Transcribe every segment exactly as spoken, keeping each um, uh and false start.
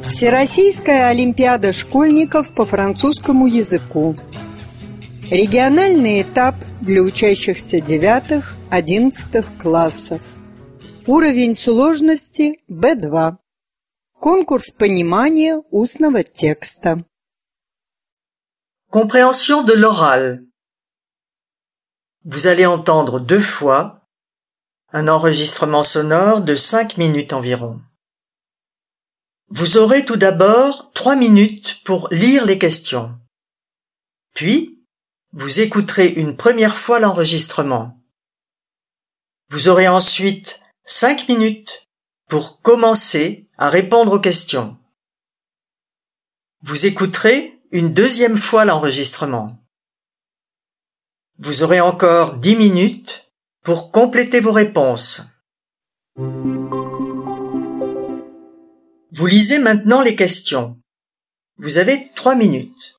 Всероссийская олимпиада школьников по французскому языку. Региональный этап для учащихся девятых-одиннадцатых классов. Уровень сложности бэ два. Конкурс понимания устного текста. Compréhension de l'oral. Vous allez entendre deux fois un enregistrement sonore de cinq minutes environ. Vous aurez tout d'abord trois minutes pour lire les questions. Puis, vous écouterez une première fois l'enregistrement. Vous aurez ensuite cinq minutes pour commencer à répondre aux questions. Vous écouterez une deuxième fois l'enregistrement. Vous aurez encore dix minutes pour compléter vos réponses. Vous lisez maintenant les questions. Vous avez trois minutes.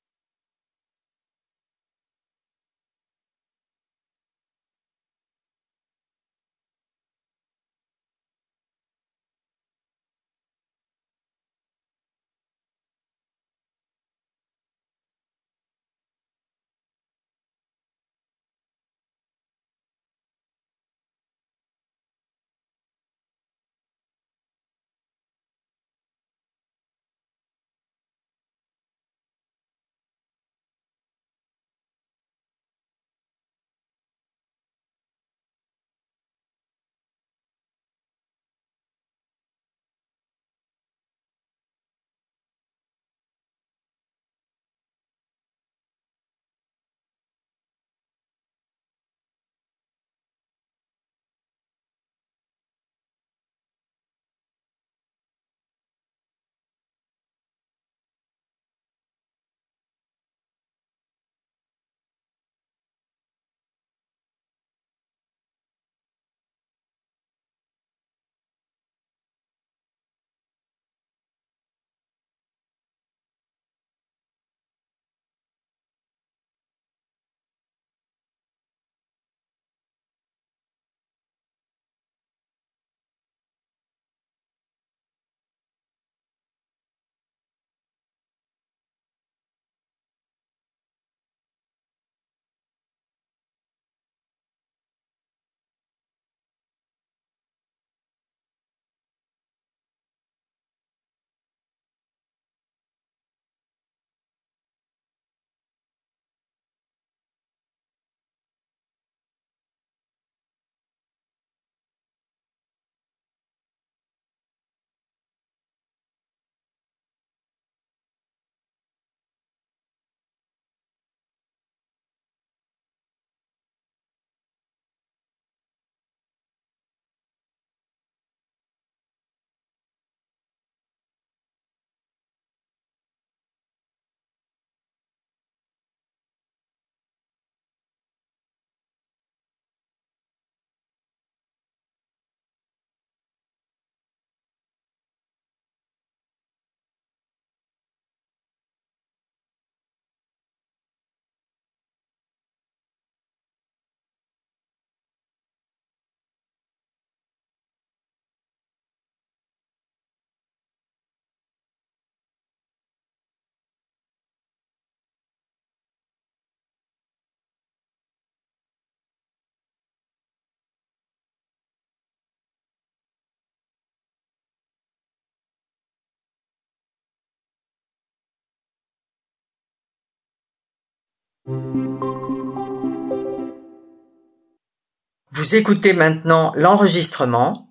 Vous écoutez maintenant l'enregistrement.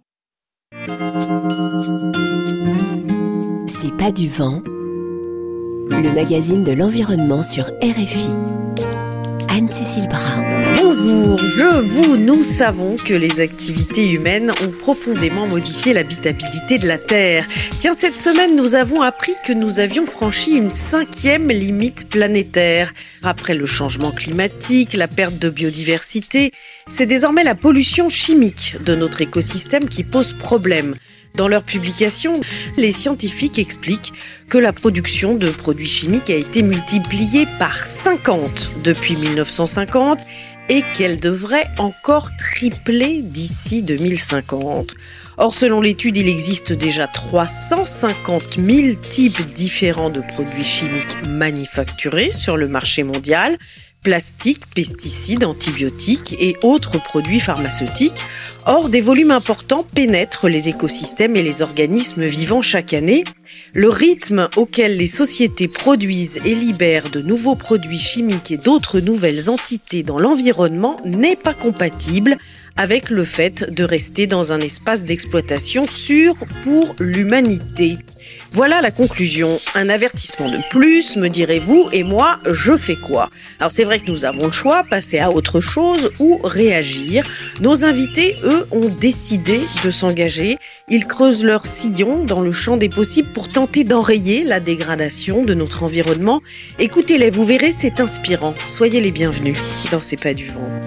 C'est pas du vent, le magazine de l'environnement sur R F I. Anne-Cécile Bras. Bonjour, je, vous, nous savons que les activités humaines ont profondément modifié l'habitabilité de la Terre. Tiens, cette semaine, nous avons appris que nous avions franchi une cinquième limite planétaire. Après le changement climatique, la perte de biodiversité, c'est désormais la pollution chimique de notre écosystème qui pose problème. Dans leur publication, les scientifiques expliquent que la production de produits chimiques a été multipliée par cinquante depuis mille neuf cent cinquante et qu'elle devrait encore tripler d'ici deux mille cinquante. Or, selon l'étude, il existe déjà trois cent cinquante mille types différents de produits chimiques manufacturés sur le marché mondial. Plastiques, pesticides, antibiotiques et autres produits pharmaceutiques. Or, des volumes importants pénètrent les écosystèmes et les organismes vivants chaque année. Le rythme auquel les sociétés produisent et libèrent de nouveaux produits chimiques et d'autres nouvelles entités dans l'environnement n'est pas compatible avec le fait de rester dans un espace d'exploitation sûr pour l'humanité. Voilà la conclusion. Un avertissement de plus, me direz-vous, et moi, je fais quoi? Alors c'est vrai que nous avons le choix, passer à autre chose ou réagir. Nos invités, eux, ont décidé de s'engager. Ils creusent leur sillon dans le champ des possibles pour tenter d'enrayer la dégradation de notre environnement. Écoutez-les, vous verrez, c'est inspirant. Soyez les bienvenus dans C'est pas du vent.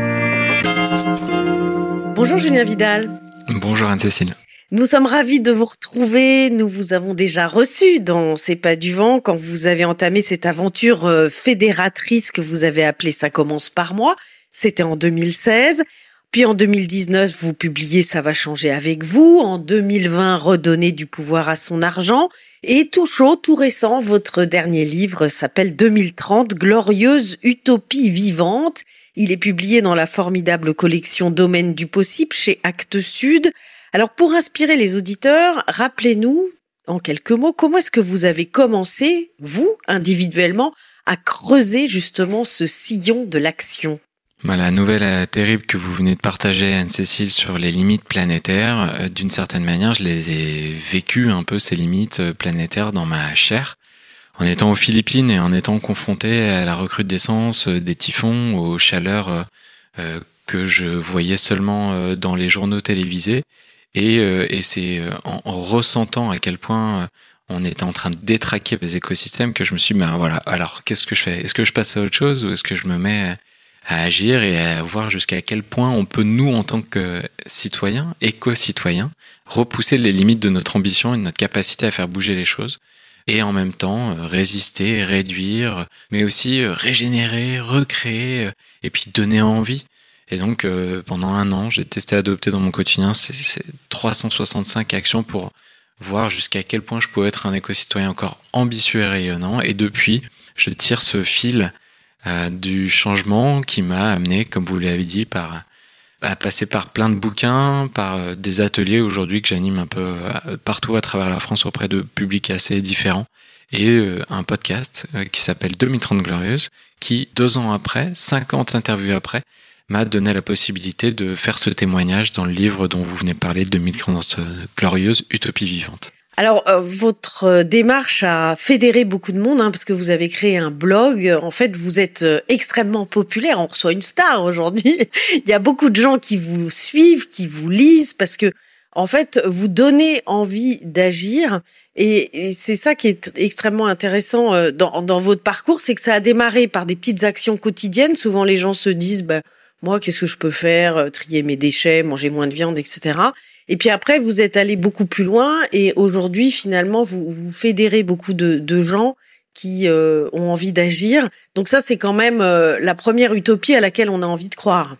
Bonjour Julien Vidal. Bonjour Anne-Cécile. Nous sommes ravis de vous retrouver. Nous vous avons déjà reçu dans C'est pas du vent quand vous avez entamé cette aventure fédératrice que vous avez appelée Ça commence par moi. C'était en deux mille seize. Puis en deux mille dix-neuf, vous publiez Ça va changer avec vous. En deux mille vingt, Redonner du pouvoir à son argent. Et tout chaud, tout récent, votre dernier livre s'appelle deux mille trente, Glorieuse utopie vivante. Il est publié dans la formidable collection Domaine du possible chez Actes Sud. Alors, pour inspirer les auditeurs, rappelez-nous, en quelques mots, comment est-ce que vous avez commencé, vous, individuellement, à creuser justement ce sillon de l'action? Bah, la nouvelle euh, terrible que vous venez de partager, Anne-Cécile, sur les limites planétaires, euh, d'une certaine manière, je les ai vécues un peu, ces limites euh, planétaires, dans ma chair. En étant aux Philippines et en étant confronté à la recrudescence euh, des typhons, aux chaleurs euh, euh, que je voyais seulement euh, dans les journaux télévisés. Et, euh, et c'est euh, en, en ressentant à quel point euh, on était en train de détraquer les écosystèmes que je me suis dit, ben voilà, alors qu'est-ce que je fais? Est-ce que je passe à autre chose ou est-ce que je me mets à agir et à voir jusqu'à quel point on peut, nous, en tant que citoyens, éco-citoyens, repousser les limites de notre ambition et de notre capacité à faire bouger les choses et en même temps euh, résister, réduire, mais aussi euh, régénérer, recréer euh, et puis donner envie. Et donc, euh, pendant un an, j'ai testé, adopté dans mon quotidien ces, ces trois cent soixante-cinq actions pour voir jusqu'à quel point je pouvais être un éco-citoyen encore ambitieux et rayonnant. Et depuis, je tire ce fil euh, du changement qui m'a amené, comme vous l'avez dit, par, à passer par plein de bouquins, par euh, des ateliers aujourd'hui que j'anime un peu euh, partout à travers la France auprès de publics assez différents. Et euh, un podcast euh, qui s'appelle deux mille trente Glorieuse, qui, deux ans après, cinquante interviews après, m'a donné la possibilité de faire ce témoignage dans le livre dont vous venez de parler, deux mille trente Glorieuse utopie vivante. Alors, euh, votre démarche a fédéré beaucoup de monde, hein, parce que vous avez créé un blog. En fait, vous êtes euh, extrêmement populaire. On reçoit une star aujourd'hui. Il y a beaucoup de gens qui vous suivent, qui vous lisent, parce que, en fait, vous donnez envie d'agir. Et, et c'est ça qui est extrêmement intéressant euh, dans, dans votre parcours, c'est que ça a démarré par des petites actions quotidiennes. Souvent, les gens se disent, bah, moi, qu'est-ce que je peux faire? Trier mes déchets, manger moins de viande, et cetera. Et puis après, vous êtes allé beaucoup plus loin et aujourd'hui, finalement, vous, vous fédérez beaucoup de, de gens qui euh, ont envie d'agir. Donc ça, c'est quand même euh, la première utopie à laquelle on a envie de croire.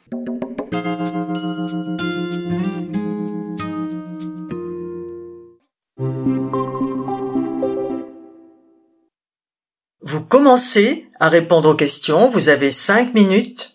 Vous commencez à répondre aux questions, vous avez cinq minutes.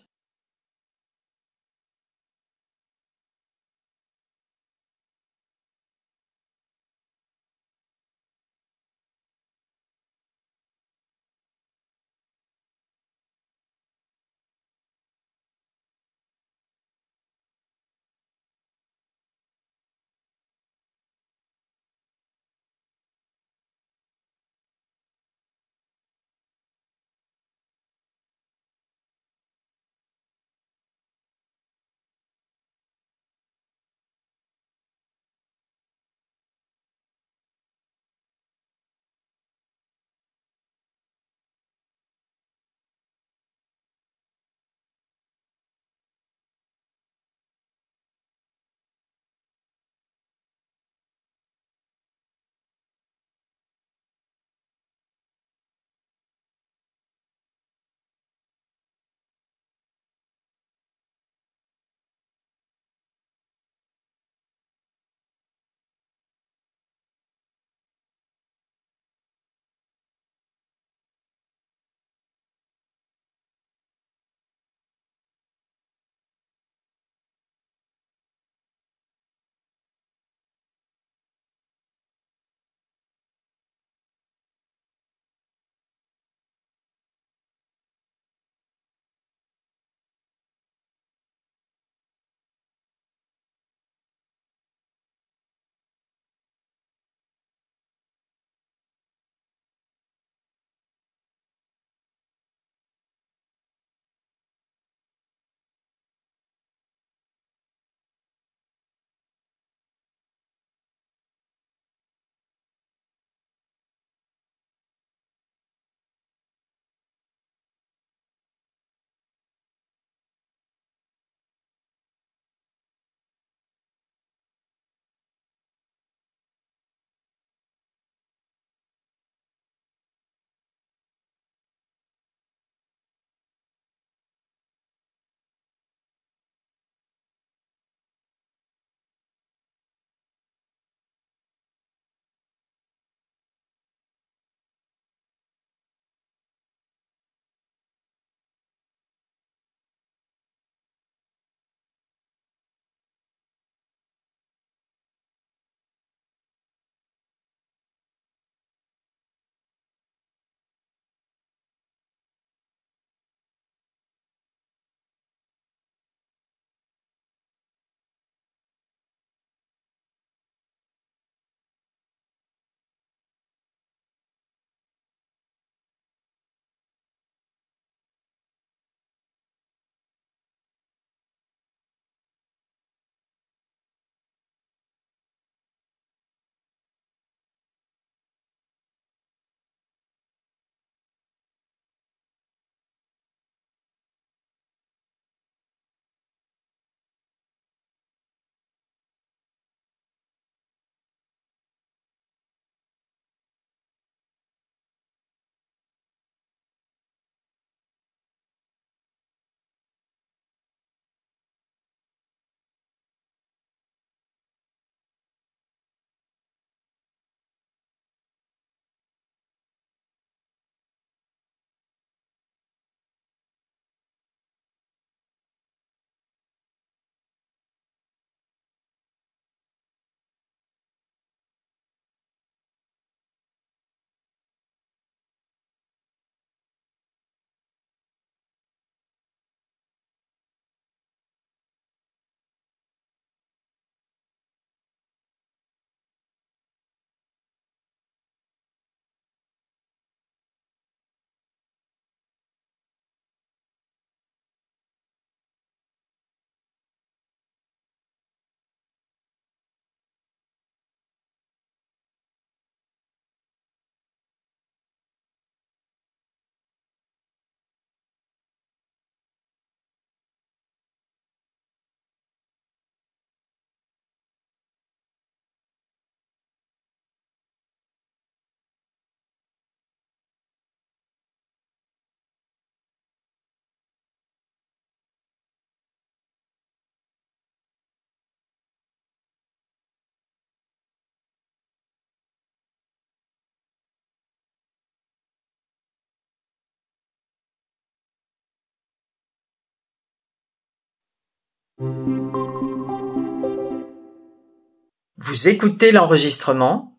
Vous écoutez l'enregistrement.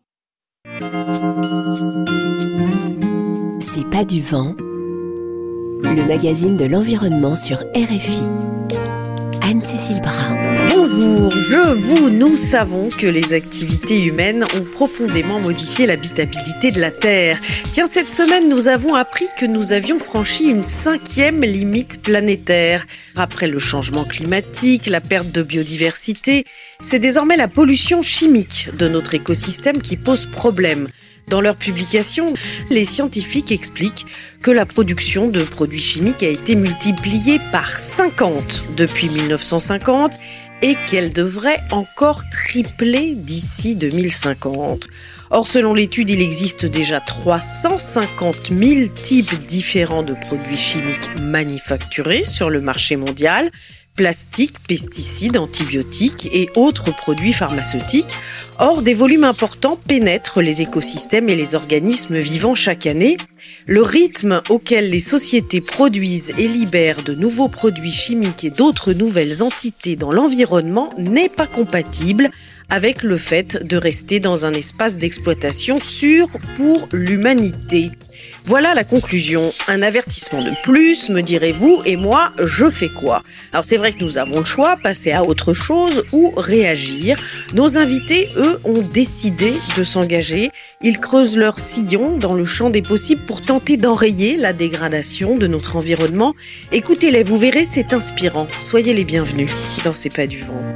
C'est pas du vent, le magazine de l'environnement sur R F I. Anne-Cécile Brun. Bonjour, je, vous, nous savons que les activités humaines ont profondément modifié l'habitabilité de la Terre. Tiens, cette semaine, nous avons appris que nous avions franchi une cinquième limite planétaire. Après le changement climatique, la perte de biodiversité, c'est désormais la pollution chimique de notre écosystème qui pose problème. Dans leur publication, les scientifiques expliquent que la production de produits chimiques a été multipliée par cinquante depuis mille neuf cent cinquante et qu'elle devrait encore tripler d'ici deux mille cinquante. Or, selon l'étude, il existe déjà trois cent cinquante mille types différents de produits chimiques manufacturés sur le marché mondial. Plastiques, pesticides, antibiotiques et autres produits pharmaceutiques. Or, des volumes importants pénètrent les écosystèmes et les organismes vivants chaque année. Le rythme auquel les sociétés produisent et libèrent de nouveaux produits chimiques et d'autres nouvelles entités dans l'environnement n'est pas compatible avec le fait de rester dans un espace d'exploitation sûr pour l'humanité. Voilà la conclusion. Un avertissement de plus, me direz-vous, et moi, je fais quoi? Alors c'est vrai que nous avons le choix, passer à autre chose ou réagir. Nos invités, eux, ont décidé de s'engager. Ils creusent leur sillon dans le champ des possibles pour tenter d'enrayer la dégradation de notre environnement. Écoutez-les, vous verrez, c'est inspirant. Soyez les bienvenus dans C'est pas du vent.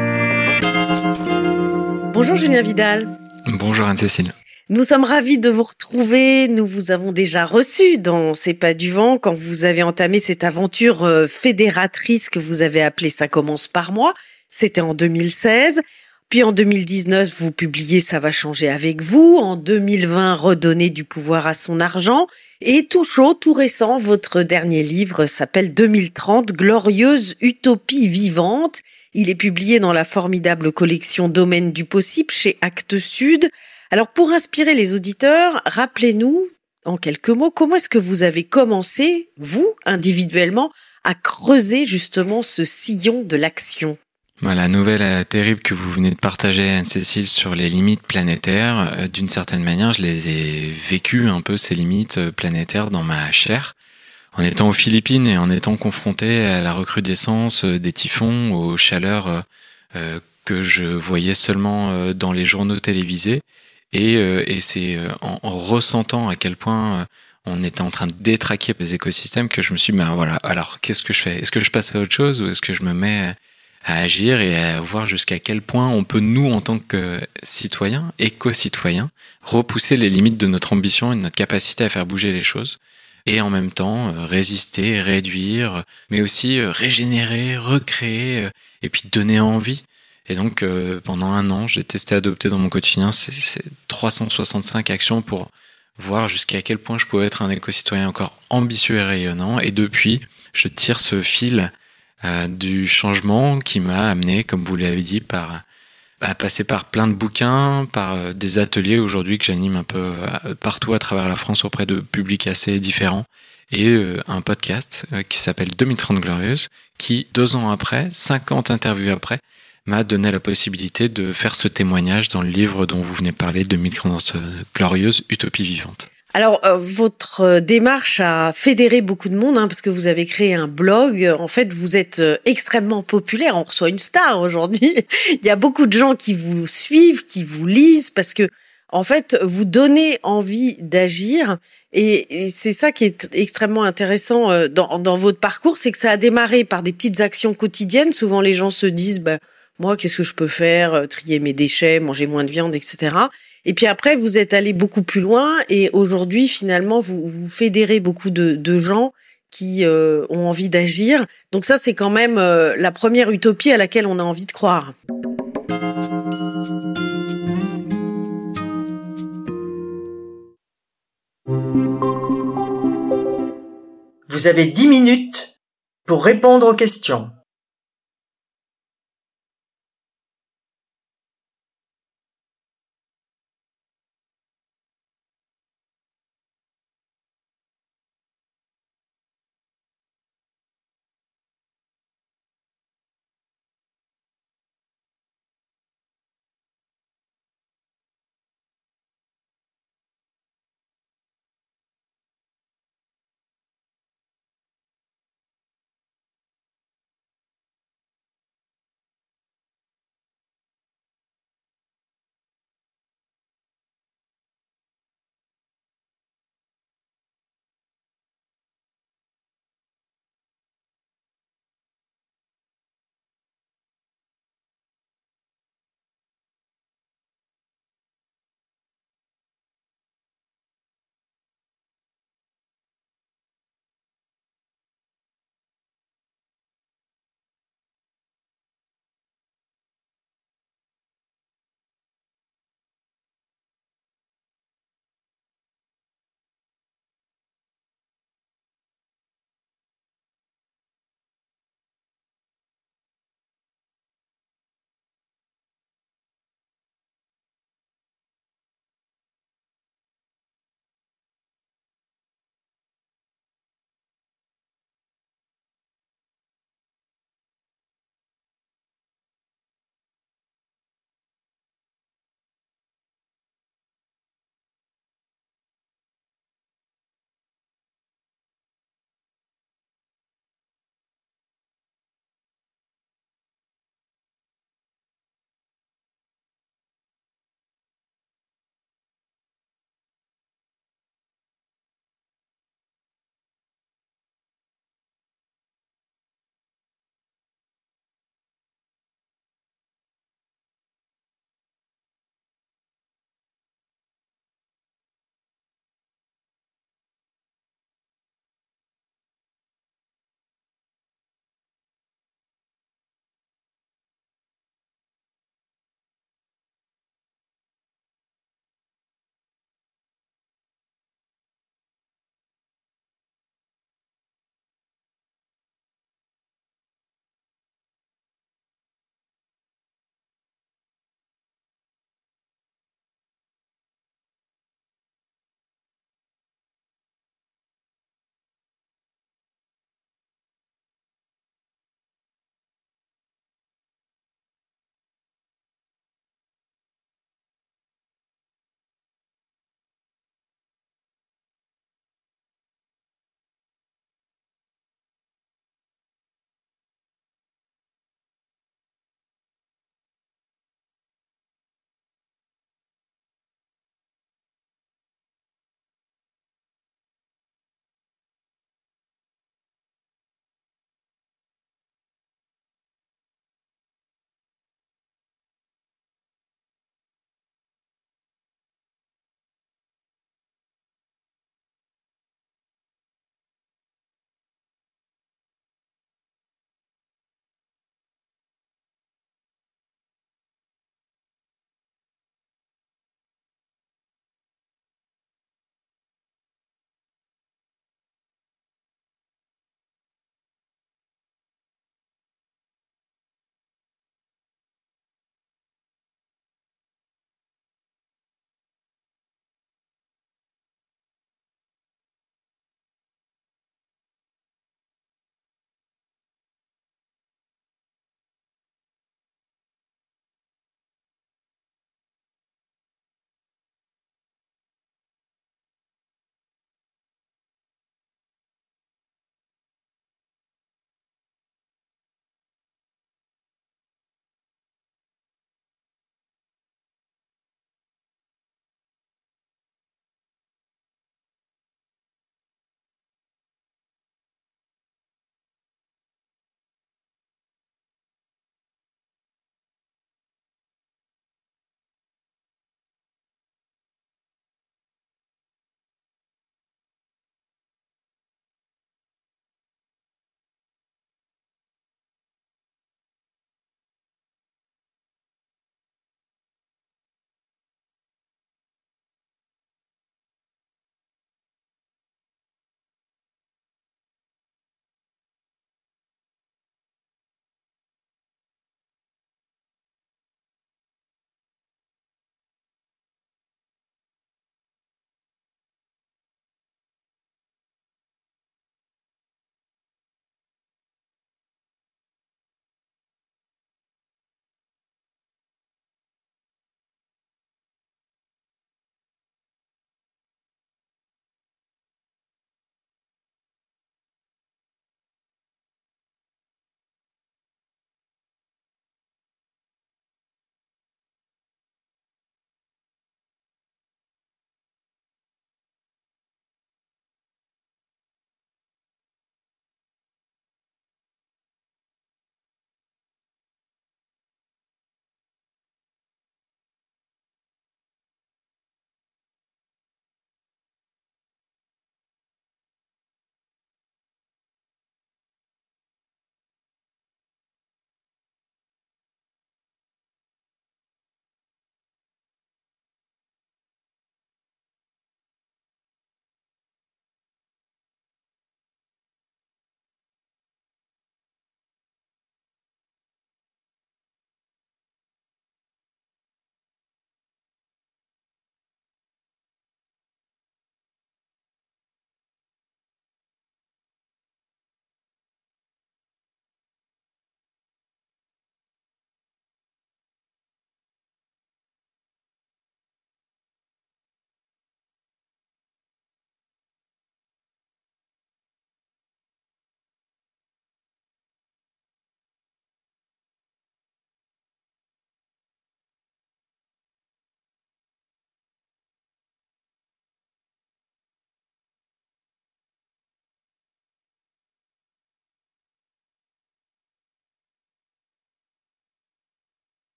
Bonjour Julien Vidal. Bonjour Anne-Cécile. Nous sommes ravis de vous retrouver. Nous vous avons déjà reçu dans C'est pas du vent quand vous avez entamé cette aventure fédératrice que vous avez appelée Ça commence par moi. C'était en deux mille seize. Puis en deux mille dix-neuf, vous publiez Ça va changer avec vous. En deux mille vingt, Redonner du pouvoir à son argent. Et tout chaud, tout récent, votre dernier livre s'appelle deux mille trente, Glorieuse utopie vivante. Il est publié dans la formidable collection Domaine du possible chez Actes Sud. Alors, pour inspirer les auditeurs, rappelez-nous, en quelques mots, comment est-ce que vous avez commencé, vous, individuellement, à creuser justement ce sillon de l'action? Voilà, la nouvelle euh, terrible que vous venez de partager, Anne-Cécile, sur les limites planétaires, euh, d'une certaine manière, je les ai vécues un peu, ces limites euh, planétaires, dans ma chair. En étant aux Philippines et en étant confronté à la recrudescence euh, des typhons, aux chaleurs euh, euh, que je voyais seulement euh, dans les journaux télévisés. Et, euh, et c'est euh, en, en ressentant à quel point euh, on était en train de détraquer les écosystèmes que je me suis dit, ben voilà, alors qu'est-ce que je fais? Est-ce que je passe à autre chose ou est-ce que je me mets à agir et à voir jusqu'à quel point on peut, nous, en tant que citoyens, éco-citoyens, repousser les limites de notre ambition et de notre capacité à faire bouger les choses et en même temps euh, résister, réduire, mais aussi euh, régénérer, recréer euh, et puis donner envie. Et donc, euh, pendant un an, j'ai testé adopter dans mon quotidien ces, ces trois cent soixante-cinq actions pour voir jusqu'à quel point je pouvais être un éco-citoyen encore ambitieux et rayonnant. Et depuis, je tire ce fil euh, du changement qui m'a amené, comme vous l'avez dit, par à passer par plein de bouquins, par euh, des ateliers aujourd'hui que j'anime un peu euh, partout à travers la France auprès de publics assez différents. Et euh, un podcast euh, qui s'appelle deux mille trente Glorieuse, qui, deux ans après, cinquante interviews après, m'a donné la possibilité de faire ce témoignage dans le livre dont vous venez de parler, deux mille trente Glorieuse utopie vivante. Alors, euh, votre démarche a fédéré beaucoup de monde, hein, parce que vous avez créé un blog. En fait, vous êtes euh, extrêmement populaire. On reçoit une star aujourd'hui. Il y a beaucoup de gens qui vous suivent, qui vous lisent, parce que, en fait, vous donnez envie d'agir. Et, et c'est ça qui est extrêmement intéressant euh, dans, dans votre parcours, c'est que ça a démarré par des petites actions quotidiennes. Souvent, les gens se disent, bah, moi, qu'est-ce que je peux faire? Trier mes déchets, manger moins de viande, et cetera. Et puis après, vous êtes allé beaucoup plus loin et aujourd'hui, finalement, vous, vous fédérez beaucoup de, de gens qui euh, ont envie d'agir. Donc ça, c'est quand même euh, la première utopie à laquelle on a envie de croire. Vous avez dix minutes pour répondre aux questions.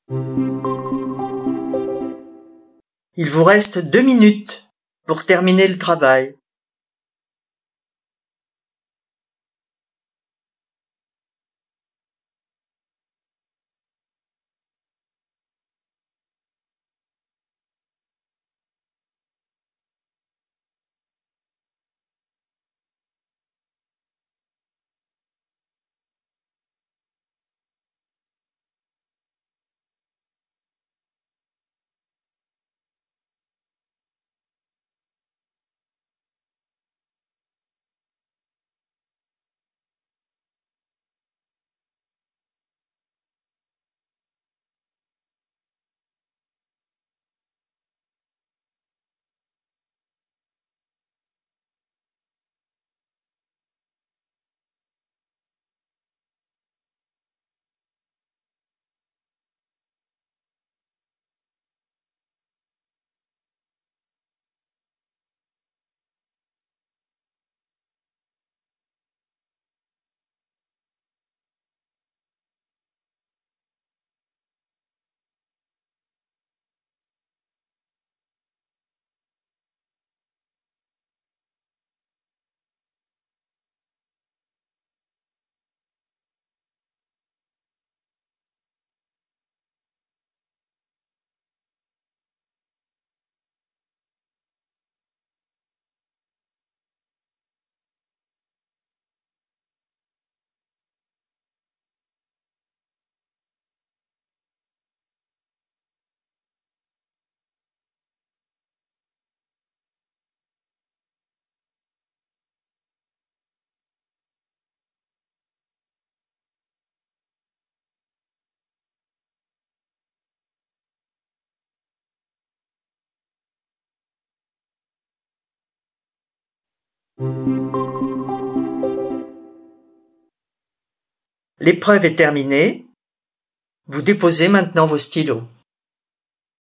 Il vous reste deux minutes pour terminer le travail. L'épreuve est terminée. Vous déposez maintenant vos stylos.